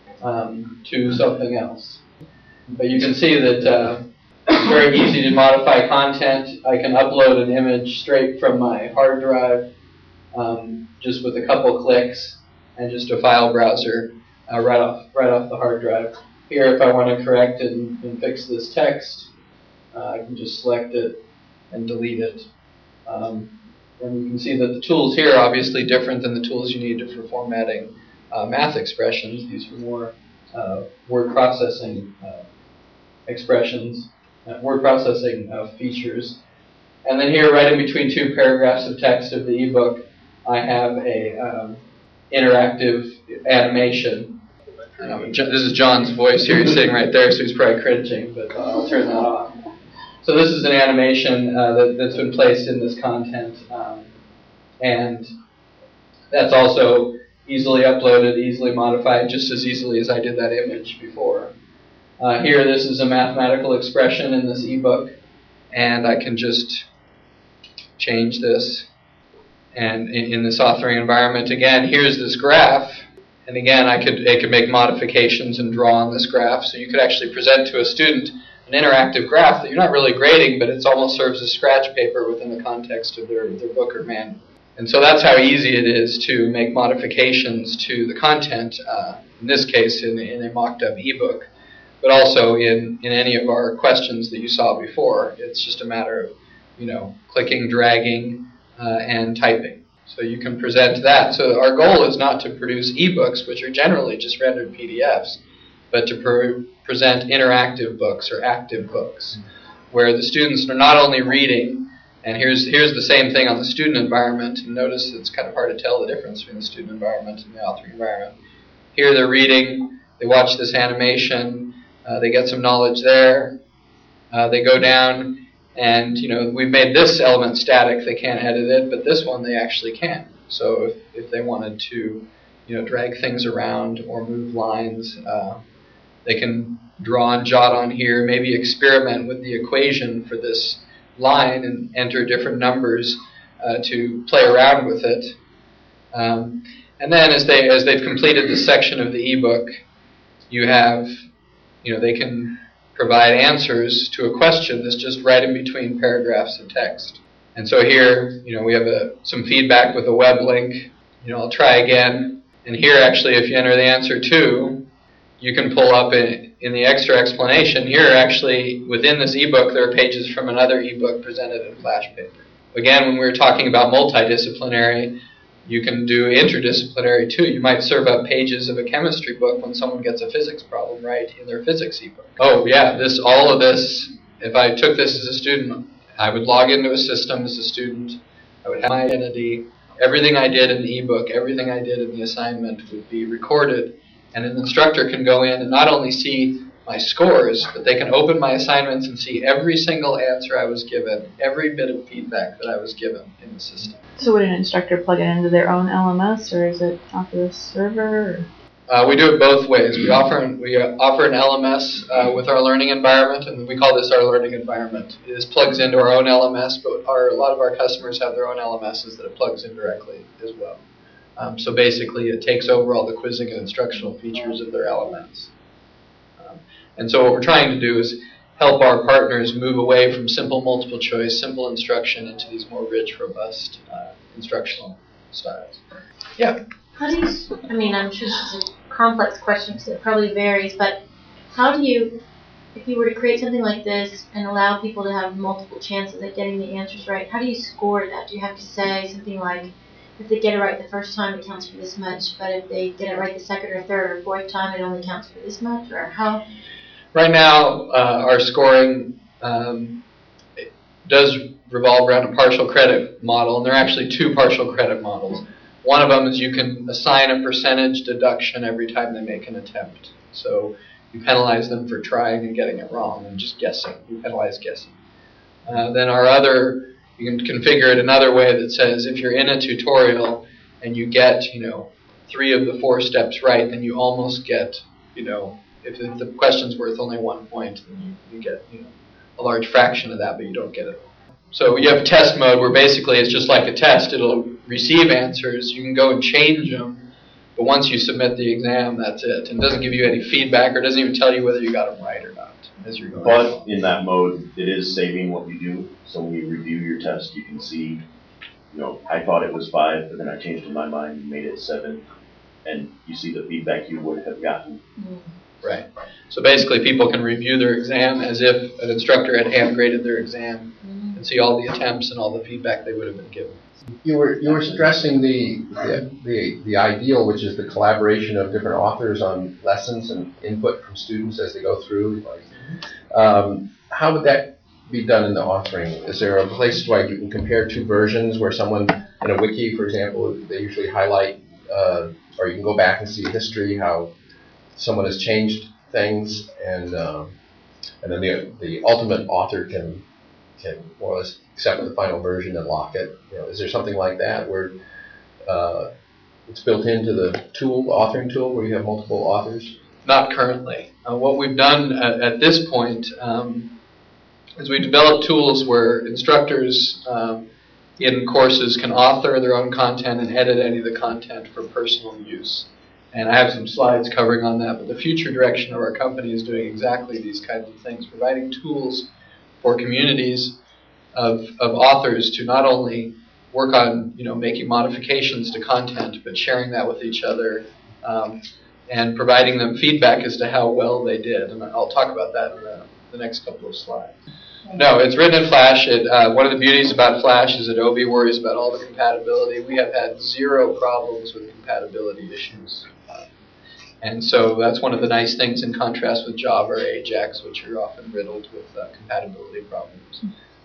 to something else. But you can see that it's very easy to modify content. I can upload an image straight from my hard drive just with a couple clicks and just a file browser right off the hard drive. Here, if I want to correct it and fix this text, I can just select it and delete it. And you can see that the tools here are obviously different than the tools you need for formatting math expressions. These are more word processing expressions, word processing features. And then here, right in between 2 paragraphs of text of the ebook, I have a interactive animation. This is John's voice here. He's sitting right there, so he's probably cringing, but I'll turn that off. So this is an animation that's been placed in this content, and that's also easily uploaded, easily modified, just as easily as I did that image before. Here, this is a mathematical expression in this ebook, and I can just change this. And in this authoring environment, again, here's this graph, and again, I could make modifications and draw on this graph. So you could actually present to a student an interactive graph that you're not really grading, but it almost serves as scratch paper within the context of their book or manual. And so that's how easy it is to make modifications to the content, in this case in a mocked-up ebook, but also in any of our questions that you saw before. It's just a matter of, clicking, dragging, and typing. So you can present that. So our goal is not to produce ebooks, which are generally just rendered PDFs, but to present interactive books or active books, where the students are not only reading, and here's the same thing on the student environment, and notice it's kind of hard to tell the difference between the student environment and the authoring environment. Here they're reading, they watch this animation, they get some knowledge there, they go down, and we've made this element static, they can't edit it, but this one they actually can. So if they wanted to drag things around or move lines, they can draw and jot on here, maybe experiment with the equation for this line and enter different numbers to play around with it. And then as they've completed this section of the ebook, you have, they can provide answers to a question that's just right in between paragraphs of text. And so here, we have some feedback with a web link. I'll try again. And here, actually, if you enter the answer 2, you can pull up in the extra explanation. Here, actually, within this ebook, there are pages from another ebook presented in flash paper. Again, when we were talking about multidisciplinary, you can do interdisciplinary too. You might serve up pages of a chemistry book when someone gets a physics problem right in their physics ebook. Oh yeah, all of this, if I took this as a student, I would log into a system as a student, I would have my identity, everything I did in the ebook, everything I did in the assignment would be recorded, and an instructor can go in and not only see my scores, but they can open my assignments and see every single answer I was given, every bit of feedback that I was given in the system. So would an instructor plug it into their own LMS, or is it off of the server? We do it both ways. We offer an LMS with our learning environment, and we call this our learning environment. This plugs into our own LMS, but a lot of our customers have their own LMSs that it plugs in directly as well. So basically, it takes over all the quizzing and instructional features of their LMS. And so what we're trying to do is help our partners move away from simple multiple choice, simple instruction into these more rich, robust instructional styles. Yeah? How do you, I'm sure this is a complex question because it probably varies, but how do you, if you were to create something like this and allow people to have multiple chances at getting the answers right, how do you score that? Do you have to say something like, if they get it right the first time, it counts for this much, but if they get it right the second or third or fourth time, it only counts for this much, or how? Right now, our scoring does revolve around a partial credit model, and there are actually 2 partial credit models. One of them is you can assign a percentage deduction every time they make an attempt. So you penalize them for trying and getting it wrong and just guessing. You penalize guessing. Then our other, you can configure it another way that says if you're in a tutorial and you get, 3 of the 4 steps right, then you almost get, if the question's worth only 1 point, then you get, a large fraction of that, but you don't get it all. So you have test mode where basically it's just like a test. It'll receive answers. You can go and change them, but once you submit the exam, that's it. And it doesn't give you any feedback or doesn't even tell you whether you got them right or not as you're going. But in that mode, it is saving what you do. So when you review your test, you can see, I thought it was 5, but then I changed in my mind and made it 7. And you see the feedback you would have gotten. Right. So basically people can review their exam as if an instructor had hand graded their exam and see all the attempts and all the feedback they would have been given. You were stressing the ideal, which is the collaboration of different authors on lessons and input from students as they go through. How would that be done in the authoring? Is there a place where you can compare 2 versions where someone in a wiki, for example, they usually highlight, or you can go back and see history, how someone has changed things, and then the ultimate author can more or less accept the final version and lock it. Is there something like that where it's built into the tool, the authoring tool, where you have multiple authors? Not currently. What we've done at this point is we've developed tools where instructors in courses can author their own content and edit any of the content for personal use. And I have some slides covering on that, but the future direction of our company is doing exactly these kinds of things, providing tools for communities of authors to not only work on making modifications to content, but sharing that with each other and providing them feedback as to how well they did. And I'll talk about that in the next couple of slides. No, it's written in Flash. One of the beauties about Flash is Adobe worries about all the compatibility. We have had 0 problems with compatibility issues. And so that's one of the nice things in contrast with Java or Ajax, which are often riddled with compatibility problems.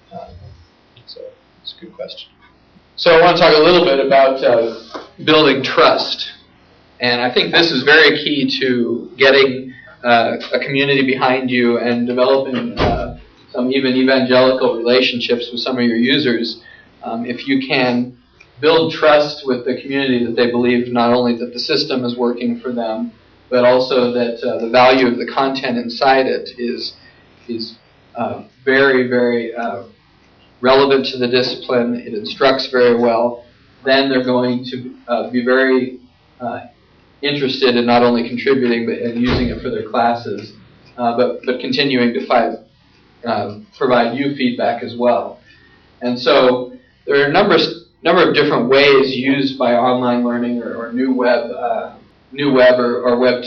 So it's a good question. So I want to talk a little bit about building trust. And I think this is very key to getting a community behind you and developing some even evangelical relationships with some of your users. If you can build trust with the community that they believe not only that the system is working for them, but also that the value of the content inside it is very, very relevant to the discipline, it instructs very well, then they're going to be very interested in not only contributing but in using it for their classes, but continuing to provide you feedback as well. And so there are a number of different ways used by online learning or new web or Web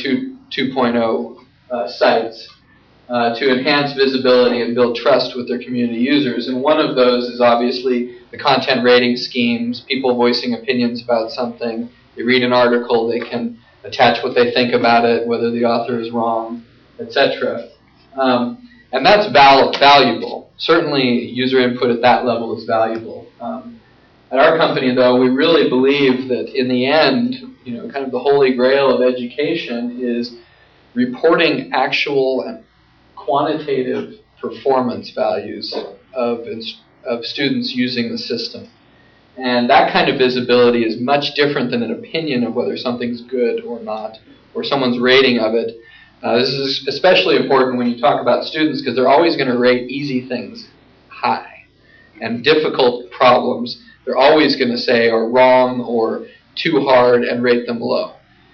2.0 sites to enhance visibility and build trust with their community users. And one of those is obviously the content rating schemes, people voicing opinions about something. They read an article, they can attach what they think about it, whether the author is wrong, etc. And that's valuable. Certainly user input at that level is valuable. At our company, though, we really believe that in the end, kind of the holy grail of education is reporting actual and quantitative performance values of students using the system. And that kind of visibility is much different than an opinion of whether something's good or not, or someone's rating of it. This is especially important when you talk about students because they're always going to rate easy things high, and difficult problems they're always going to say are wrong or too hard and rate them low.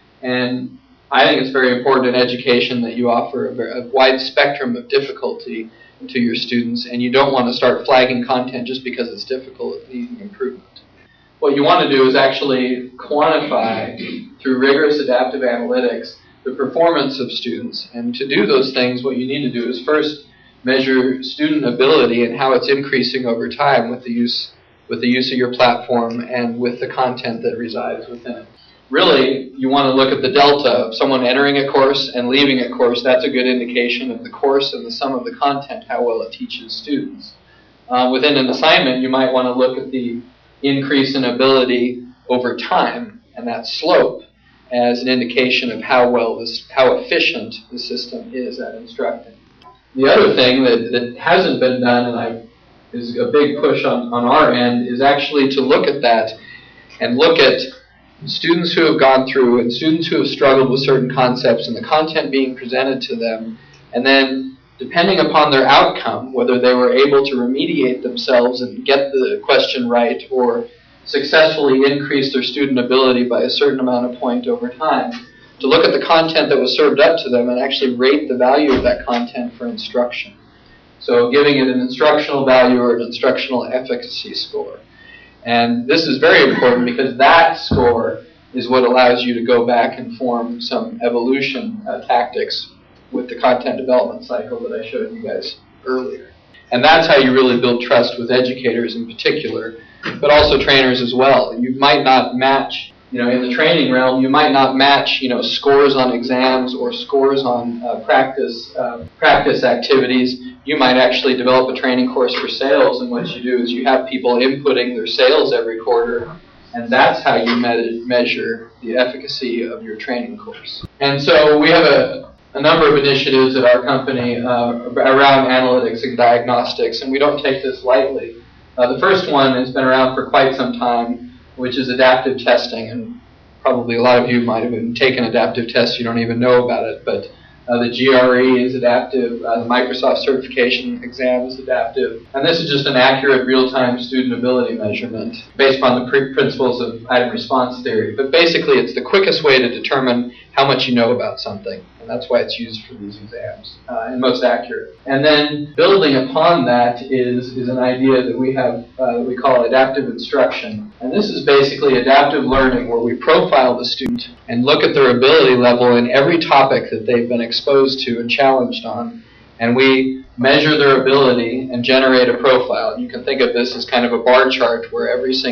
And I think it's very important in education that you offer a wide spectrum of difficulty to your students, and you don't want to start flagging content just because it's difficult and needing improvement. What you want to do is actually quantify through rigorous adaptive analytics the performance of students. And to do those things, what you need to do is first measure student ability and how it's increasing over time with the use of your platform and with the content that resides within it. Really, you want to look at the delta of someone entering a course and leaving a course. That's a good indication of the course and the sum of the content, how well it teaches students. Within an assignment, you might want to look at the increase in ability over time and that slope as an indication of how efficient the system is at instructing. The other thing that hasn't been done, and is a big push on our end, is actually to look at that and look at students who have gone through and students who have struggled with certain concepts and the content being presented to them, and then depending upon their outcome, whether they were able to remediate themselves and get the question right or successfully increase their student ability by a certain amount of point over time, to look at the content that was served up to them and actually rate the value of that content for instruction. So giving it an instructional value or an instructional efficacy score. And this is very important because that score is what allows you to go back and form some evolution tactics with the content development cycle that I showed you guys earlier. And that's how you really build trust with educators in particular, but also trainers as well. You might not match, in the training realm, you might not match, scores on exams or scores on practice activities. You might actually develop a training course for sales, and what you do is you have people inputting their sales every quarter, and that's how you measure the efficacy of your training course. And so we have a number of initiatives at our company around analytics and diagnostics, and we don't take this lightly. The first one has been around for quite some time, which is adaptive testing. And probably a lot of you might have been taking adaptive tests, you don't even know about it, but the GRE is adaptive, the Microsoft certification exam is adaptive, and this is just an accurate real-time student ability measurement based on the principles of item response theory. But basically it's the quickest way to determine how much you know about something, and that's why it's used for these exams, and most accurate. And then building upon that is an idea that we have, we call adaptive instruction. And this is basically adaptive learning, where we profile the student and look at their ability level in every topic that they've been exposed to and challenged on. And we measure their ability and generate a profile. You can think of this as kind of a bar chart where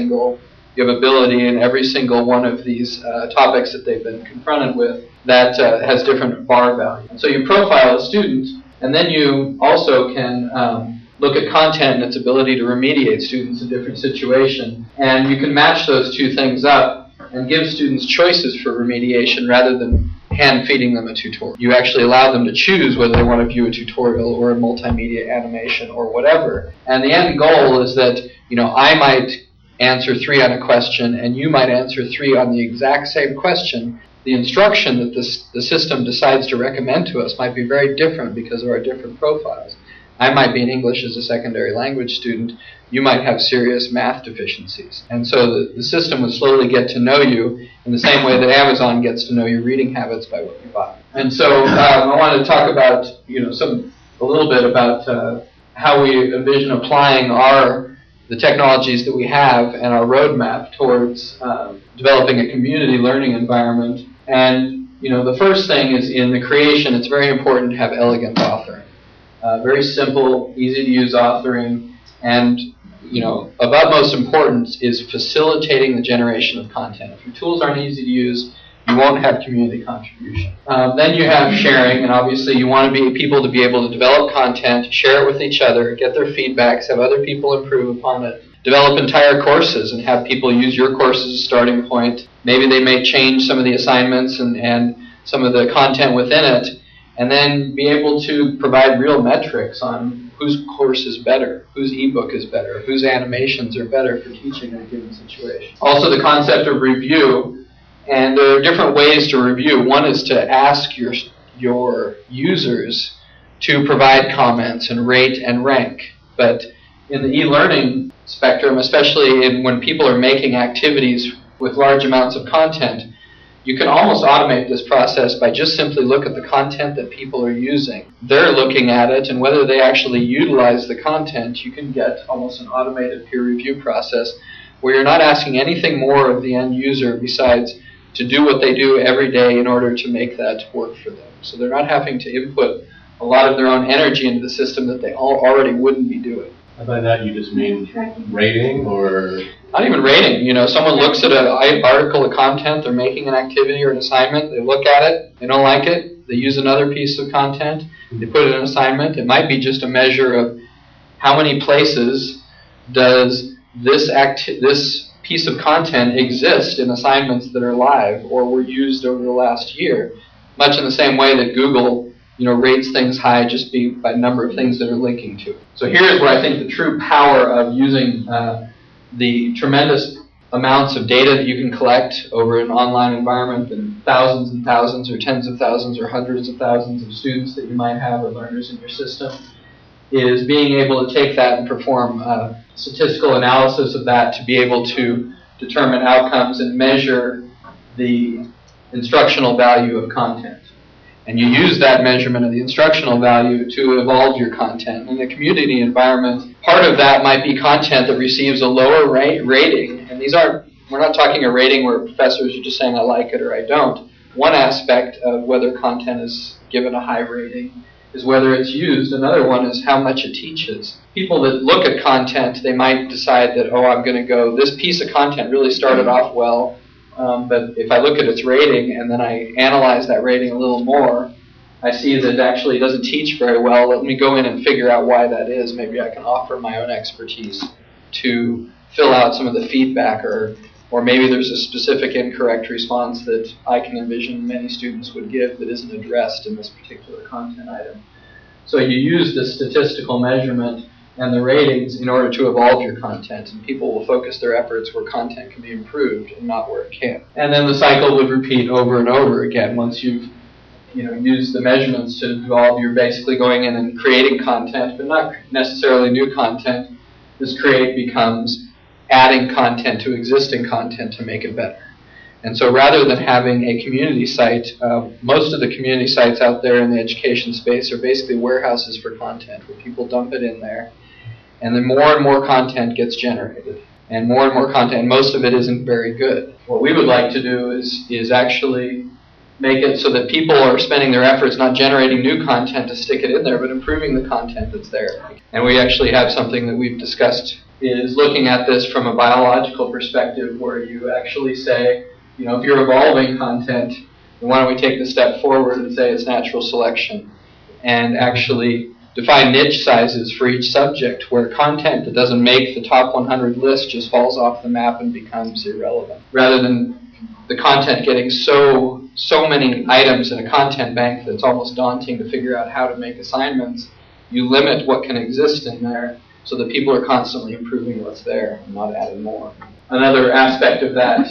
you have ability in every single one of these topics that they've been confronted with that has different bar values. And so you profile a student, and then you also can look at content and its ability to remediate students in different situations. And you can match those two things up and give students choices for remediation rather than hand-feeding them a tutorial. You actually allow them to choose whether they want to view a tutorial or a multimedia animation or whatever. And the end goal is that, I might answer 3 on a question and you might answer 3 on the exact same question. The instruction that the system decides to recommend to us might be very different because of our different profiles. I might be an English as a secondary language student. You might have serious math deficiencies. And so the system would slowly get to know you in the same way that Amazon gets to know your reading habits by what you buy. And so I wanted to talk about, a little bit about how we envision applying the technologies that we have and our roadmap towards developing a community learning environment. And, the first thing is in the creation, it's very important to have elegant authoring. Very simple, easy to use authoring, and of utmost importance is facilitating the generation of content. If your tools aren't easy to use, you won't have community contribution. Then you have sharing, and obviously you want people to be able to develop content, share it with each other, get their feedbacks, have other people improve upon it, develop entire courses and have people use your course as a starting point. Maybe they may change some of the assignments and some of the content within it, and then be able to provide real metrics on whose course is better, whose ebook is better, whose animations are better for teaching in a given situation. Also the concept of review, and there are different ways to review. One is to ask your users to provide comments and rate and rank. But in the e-learning spectrum, especially when people are making activities with large amounts of content, you can almost automate this process by just simply look at the content that people are using. They're looking at it, and whether they actually utilize the content, you can get almost an automated peer review process where you're not asking anything more of the end user besides to do what they do every day in order to make that work for them. So they're not having to input a lot of their own energy into the system that they already wouldn't be doing. And by that you just mean rating or? Not even rating. Someone looks at an article of content, they're making an activity or an assignment, they look at it, they don't like it, they use another piece of content, they put it in an assignment. It might be just a measure of how many places does this piece of content exist in assignments that are live or were used over the last year, much in the same way that Google rates things high just by number of things that are linking to it. So here's where I think the true power of using the tremendous amounts of data that you can collect over an online environment and thousands or tens of thousands or hundreds of thousands of students that you might have or learners in your system is being able to take that and perform statistical analysis of that to be able to determine outcomes and measure the instructional value of content. And you use that measurement of the instructional value to evolve your content. In the community environment, part of that might be content that receives a lower rating. And we're not talking a rating where professors are just saying I like it or I don't. One aspect of whether content is given a high rating is whether it's used. Another one is how much it teaches. People that look at content, they might decide that, I'm going to go, this piece of content really started off well, but if I look at its rating and then I analyze that rating a little more, I see that it actually doesn't teach very well. Let me go in and figure out why that is. Maybe I can offer my own expertise to fill out some of the feedback, or maybe there's a specific incorrect response that I can envision many students would give that isn't addressed in this particular content item. So you use the statistical measurement and the ratings in order to evolve your content, and people will focus their efforts where content can be improved and not where it can't. And then the cycle would repeat over and over again. Once you've used the measurements to evolve, you're basically going in and creating content, but not necessarily new content. This create becomes adding content to existing content to make it better. And so rather than having a community site, most of the community sites out there in the education space are basically warehouses for content, where people dump it in there, and then more and more content gets generated, and more content, and most of it isn't very good. What we would like to do is actually make it so that people are spending their efforts not generating new content to stick it in there, but improving the content that's there. And we actually have something that we've discussed, is looking at this from a biological perspective, where you actually say, if you're evolving content, then why don't we take the step forward and say it's natural selection, and actually define niche sizes for each subject, where content that doesn't make the top 100 list just falls off the map and becomes irrelevant. Rather than the content getting so many items in a content bank that it's almost daunting to figure out how to make assignments, you limit what can exist in there so that people are constantly improving what's there and not adding more. Another aspect of that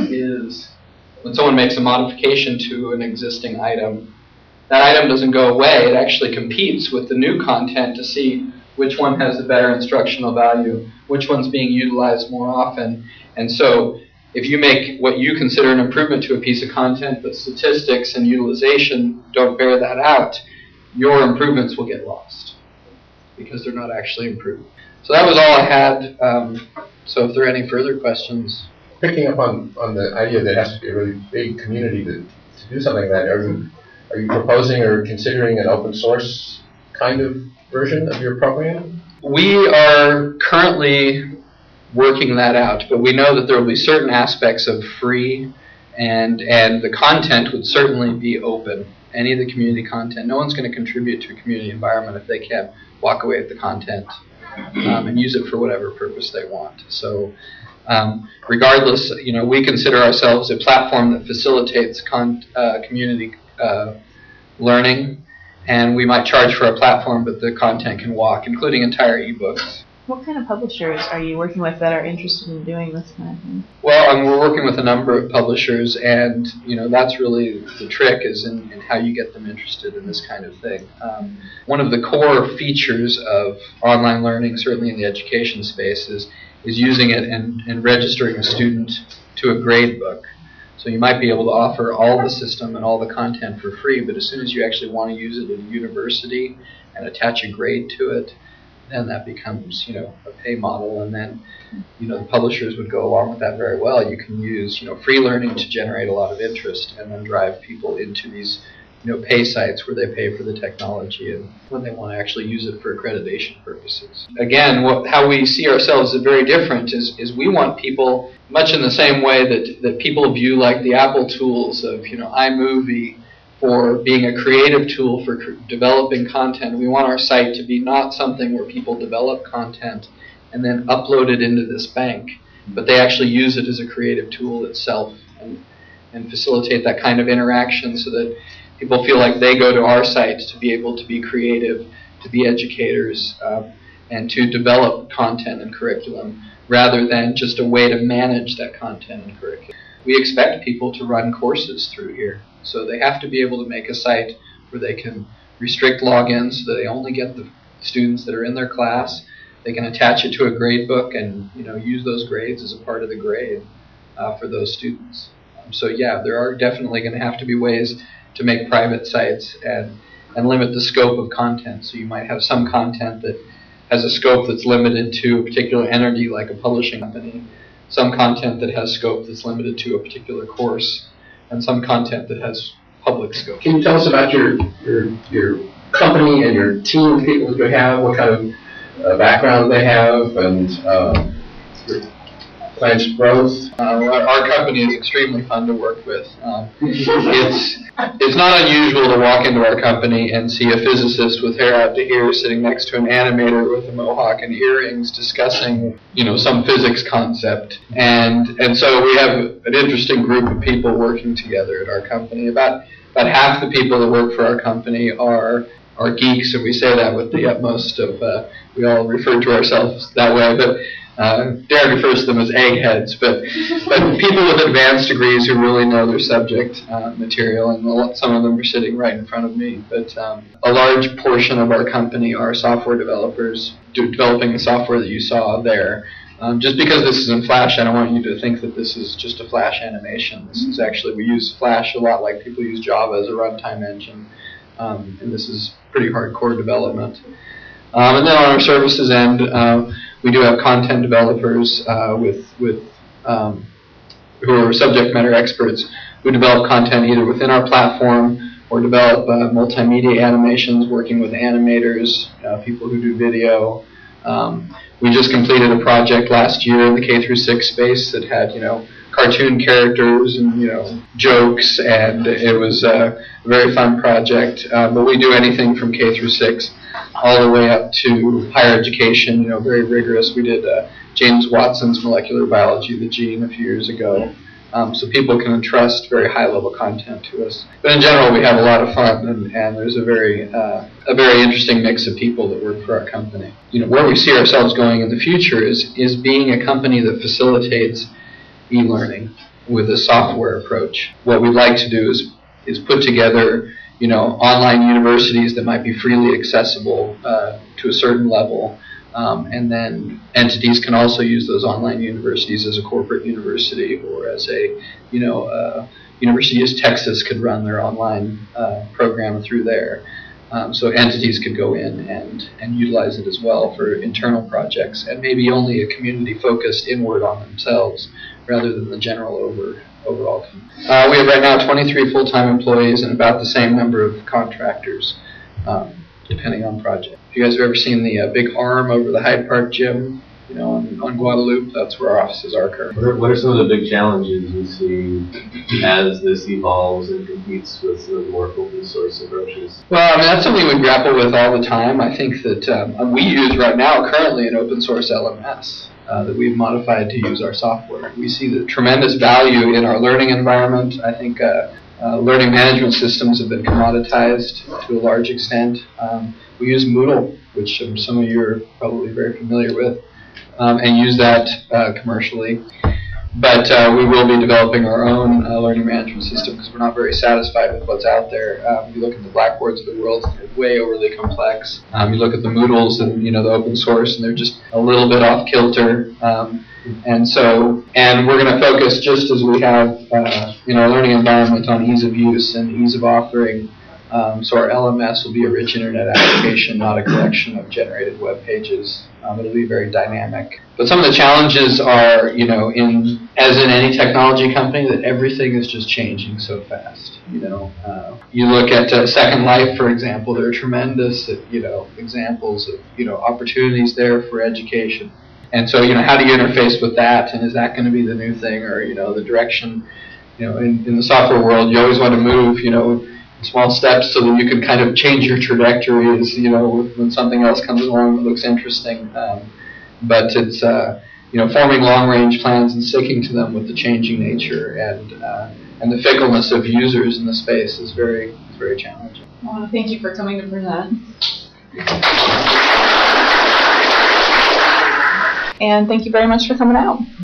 is when someone makes a modification to an existing item, that item doesn't go away. It actually competes with the new content to see which one has the better instructional value, which one's being utilized more often. And so if you make what you consider an improvement to a piece of content, but statistics and utilization don't bear that out, your improvements will get lost because they're not actually improved. So that was all I had. So if there are any further questions. Picking up on the idea that it has to be a really big community to do something like that, are you proposing or considering an open source kind of version of your program? We are currently working that out, but we know that there will be certain aspects of free, and the content would certainly be open. Any of the community content, no one's going to contribute to a community environment if they can't walk away with the content and use it for whatever purpose they want. So regardless, we consider ourselves a platform that facilitates community learning, and we might charge for a platform, but the content can walk, including entire ebooks. What kind of publishers are you working with that are interested in doing this kind of thing? Well, we're working with a number of publishers, and that's really the trick, is in how you get them interested in this kind of thing. One of the core features of online learning, certainly in the education space, is using it and registering a student to a grade book. So you might be able to offer all the system and all the content for free, but as soon as you actually want to use it at a university and attach a grade to it, then that becomes, a pay model, and then, the publishers would go along with that very well. You can use, free learning to generate a lot of interest, and then drive people into these, pay sites where they pay for the technology and when they want to actually use it for accreditation purposes. Again, how we see ourselves as very different is we want people, much in the same way that people view like the Apple tools of, iMovie, for being a creative tool for developing content. We want our site to be not something where people develop content and then upload it into this bank, but they actually use it as a creative tool itself and facilitate that kind of interaction so that people feel like they go to our site to be able to be creative, to be educators, and to develop content and curriculum rather than just a way to manage that content and curriculum. We expect people to run courses through here. So they have to be able to make a site where they can restrict logins so that they only get the students that are in their class. They can attach it to a grade book and use those grades as a part of the grade for those students. So yeah, there are definitely going to have to be ways to make private sites and limit the scope of content. So you might have some content that has a scope that's limited to a particular entity like a publishing company, some content that has scope that's limited to a particular course, and some content that has public scope. Can you tell us about your company and your team of people that you have, what kind of background they have, and your plans for growth? Our company is extremely fun to work with. It's not unusual to walk into our company and see a physicist with hair out to here sitting next to an animator with a mohawk and earrings discussing, some physics concept. And so we have an interesting group of people working together at our company. About half the people that work for our company are are geeks, and we say that with the utmost of, we all refer to ourselves that way, but Darren refers to them as eggheads, but people with advanced degrees who really know their subject material, and some of them are sitting right in front of me. But a large portion of our company are software developers developing the software that you saw there. Just because this is in Flash, I don't want you to think that this is just a Flash animation. This is actually, we use Flash a lot like people use Java as a runtime engine, and this is pretty hardcore development. And then on our services end, we do have content developers who are subject matter experts who develop content either within our platform or develop multimedia animations, working with animators, people who do video. We just completed a project last year in the K-6 space that had, cartoon characters and, jokes, and it was a very fun project. But we do anything from K-6 all the way up to higher education, very rigorous. We did James Watson's Molecular Biology, the Gene, a few years ago. So people can entrust very high-level content to us. But in general, we have a lot of fun, and there's a very interesting mix of people that work for our company. Where we see ourselves going in the future is being a company that facilitates e-learning with a software approach. What we'd like to do is put together, online universities that might be freely accessible to a certain level. And then entities can also use those online universities as a corporate university, or as a, University of Texas could run their online program through there. So entities could go in and utilize it as well for internal projects, and maybe only a community focused inward on themselves rather than the general overall. We have right now 23 full-time employees and about the same number of contractors, depending on project. If you guys have ever seen the big arm over the Hyde Park gym, on Guadalupe, that's where our offices are currently. What are some of the big challenges you see as this evolves and competes with some of the more open source approaches? Well, that's something we grapple with all the time. I think that we use right now currently an open source LMS that we've modified to use our software. We see the tremendous value in our learning environment. I think learning management systems have been commoditized to a large extent. We use Moodle, which some of you are probably very familiar with, and use that commercially. But we will be developing our own learning management system because we're not very satisfied with what's out there. You look at the Blackboards of the world, they're way overly complex. You look at the Moodles and the open source, and they're just a little bit off kilter. And we're going to focus, just as we have in our learning environment, on ease of use and ease of authoring. So our LMS will be a rich internet application, not a collection of generated web pages. It'll be very dynamic. But some of the challenges are, as in any technology company, that everything is just changing so fast. You look at Second Life, for example. There are tremendous, examples of, opportunities there for education. And so, how do you interface with that? And is that going to be the new thing, or the direction? In the software world, you always want to move, small steps so that you can kind of change your trajectory as, when something else comes along that looks interesting. But it's, forming long-range plans and sticking to them with the changing nature and the fickleness of users in the space is very challenging. Well, thank you for coming to present. And thank you very much for coming out.